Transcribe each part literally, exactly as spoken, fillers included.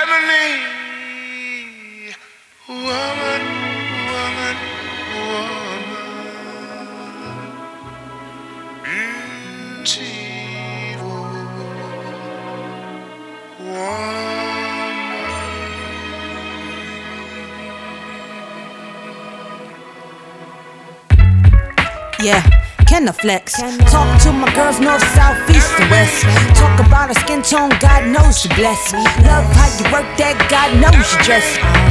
Ebony woman, woman, woman, beautiful woman. Yeah, can I flex? Talk to my girls north, south, east, and west. Talk about her skin tone, God knows she blessed. Love how you work that, God knows you dress.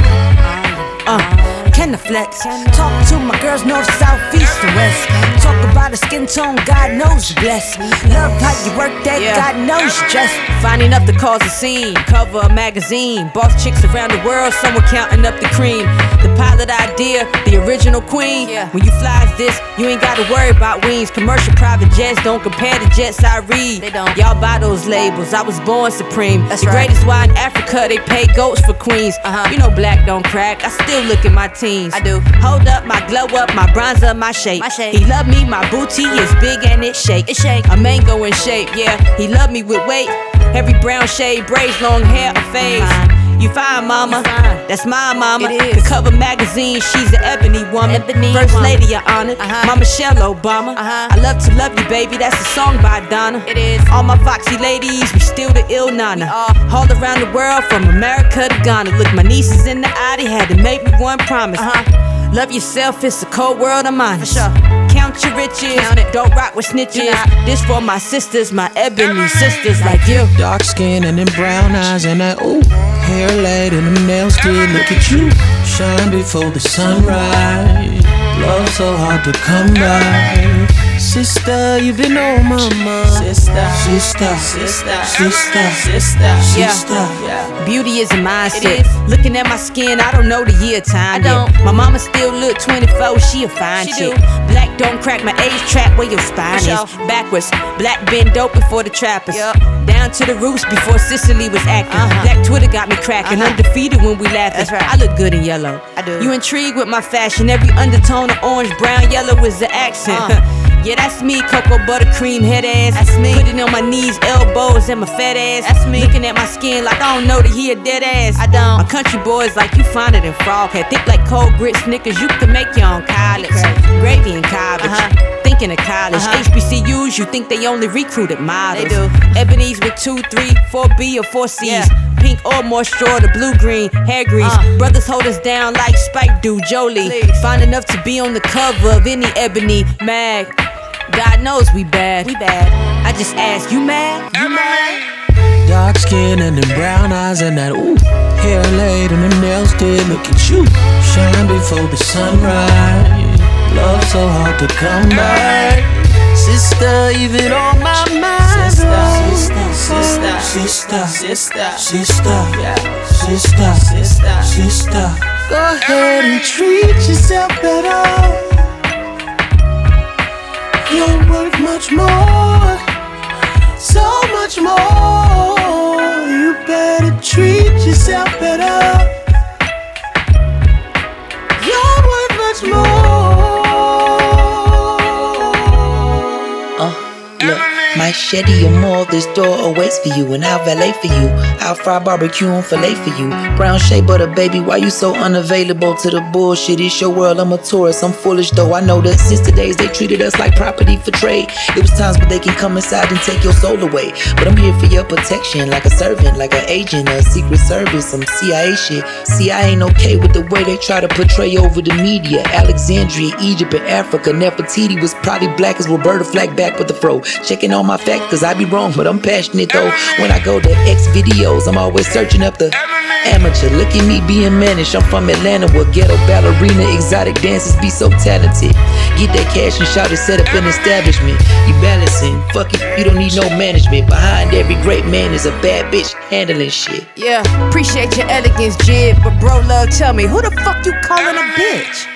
Uh, can I flex? Talk to my girls north, south, east, and west. Talk about her skin tone, God knows you blessed. Love how you work that, God knows you dress. Finding up to cause a scene, cover a magazine. Boss chicks around the world, someone counting up the cream. The pilot idea, the original queen. When you fly as this, you ain't gotta worry about wings. Commercial private jets don't compare to jets I read. They don't. Y'all buy those labels, I was born supreme. That's the right. greatest wine in Africa, they pay goats for queens. Uh-huh. You know black don't crack, I still look at my teens. I do. Hold up, my glow up, my bronze up, my shape. My shape. He love me, my booty is big and it shake. It shake. A mango in shape, yeah. He love me with weight. Every brown shade, braids, long hair, or fades. You fine, mama. You fine. That's my mama. It is. The cover magazine, she's an ebony woman. Ebony First woman. lady, your honor. Uh-huh. Mama Michelle Obama. Uh-huh. I love to love you, baby. That's a song by Donna. It is. All my foxy ladies, we still the ill nana. are. All around the world, from America to Ghana. Look, my nieces in the eye, they had to make me one promise. Uh-huh. Love yourself, it's a cold world, I'm honest. For sure. Count your riches, Count it. don't rock with snitches. Do not. This for my sisters, my ebony sisters like you. Dark skin and them brown eyes and that ooh, hair laid and them nails did. Look at you, shine before the sunrise. Love so hard to come by. Sister, you've been on my mind. Sister, sister, sister, sister, sister, Yeah. sister. Beauty is a mindset. It is. Looking at my skin, I don't know the year time. I don't. yet. My mama still look twenty-four, she a fine She chick. do. Black don't crack my age trap where your spine For is. sure. Backwards, black been dope before the trappers. Yup. Down to the roots before Sicily was acting. Uh-huh. Black Twitter got me cracking, Uh-huh. undefeated when we laughing. That's right. I look good in yellow. I do. You intrigued with my fashion? Every undertone of orange, brown, yellow is the accent. Uh. Yeah, that's me, cocoa buttercream head ass. That's me. Put it on my knees, elbows, and my fat ass. That's me. Looking at my skin like I don't know that he a dead ass. I don't. My country boys like you finer than frog head. Thick like cold grit Snickers, you can make your own college. Okay. Gravy and cabbage. Uh-huh. Thinking of college. Uh-huh. H B C Us, you think they only recruited models. They do. Ebony's with two, three, four B or four C's. Yeah. Pink or more straw, the blue green, hair grease. Uh. Brothers hold us down like Spike do, Jolie. Please. Fine enough to be on the cover of any Ebony mag. God knows we bad. We bad. I just ask, you mad? You mad? Dark skin and them brown eyes and that ooh, hair laid and them nails did. Look at you, shine before the sunrise. Love so hard to come by. Sister, you've been on my mind. Sister, sister, sister, sister, sister, sister, sister, sister. Go ahead and treat yourself better. You're worth much more, so much more. You better treat yourself better. You're worth much more. Uh, look, my Shetty or more, this door awaits for you, and I'll valet for you. I'll fry barbecue and fillet for you. Brown shea butter, baby, why you so unavailable to the bullshit? It's your world, I'm a tourist, I'm foolish though. I know that since the days they treated us like property for trade. It was times where they can come inside and take your soul away. But I'm here for your protection, like a servant, like an agent, a secret service, some C I A shit. See, I ain't okay with the way they try to portray over the media. Alexandria, Egypt, and Africa. Nefertiti was probably black as Roberta Flack back with the fro. Checking all my facts, cause I be wrong, but I'm passionate though. When I go to X videos, I'm always searching up the amateur. Look at me being managed. I'm from Atlanta where ghetto ballerina, exotic dancers be so talented. Get that cash and shout it, set up an establishment. You balancing, fuck it, you don't need no management. Behind every great man is a bad bitch handling shit. Yeah, appreciate your elegance, Jib. But bro, love, tell me, who the fuck you calling a bitch?